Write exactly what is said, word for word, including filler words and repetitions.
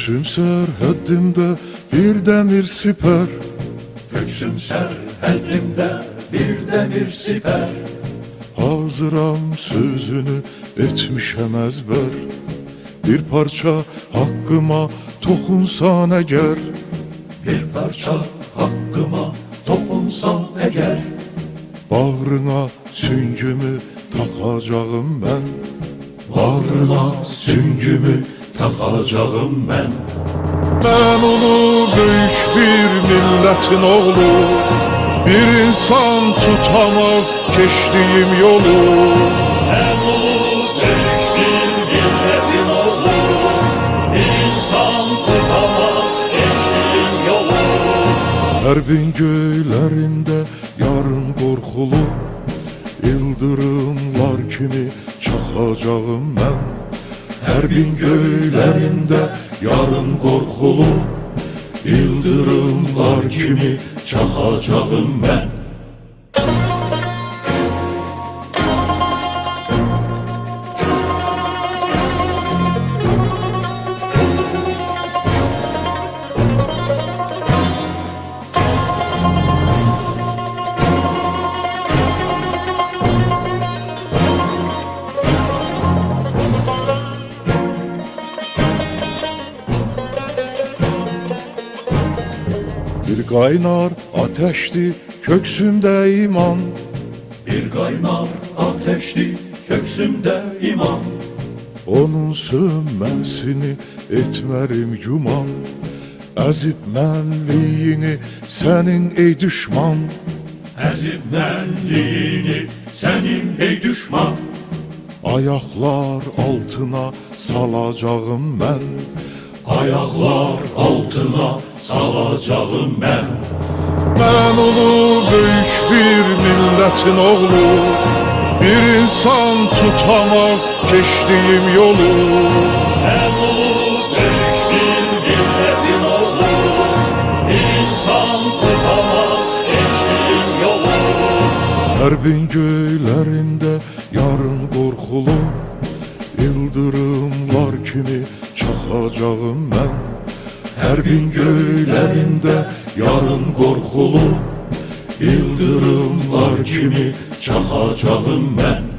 Köksüm serhəddimdə bir demir siper. Köksüm serhəddimdə bir demir siper. Hazıram sözünü etmişəm əzbər. Bir parça haqqıma toxunsan əgər. Bir parça hakkıma dokunsan eğer. Bağrına süngümü taxacağım mən. Bağrına süngümü takacağım ben. Ben ulu büyük bir milletin oğlu. Bir insan tutamaz geçtiğim yolu. Ben ulu büyük bir milletin oğlu. Bir insan tutamaz geçtiğim yolu. Hərbin göylərində yarın qorxulu. Yıldırımlar kimi çaxacağım mən. Hərbin göylərində yarın qorxulu. Yıldırımlar kimi çaxacağım ben. Bir qaynar ateşti köksümdə iman. Bir kaynar ateşti köksümde iman. Onun sönməsini etmərim güman. Əzib mənliyini sənin ey düşman. Əzib mənliyini sənin ey düşman. Ayaqlar altına salacağım mən. Ayaklar altına salacağım ben. Ben ulu büyük bir milletin oğlu. Bir insan tutamaz geçtiğim yolu. Ben ulu büyük bir milletin oğlu. Bir insan tutamaz geçtiğim yolu. Hərbin göylərində yarın qorxulu. Yıldırımlar kimi çaxacağım mən. Hərbin göylərində yarın qorxulu. Yıldırımlar kimi çaxacağım ben.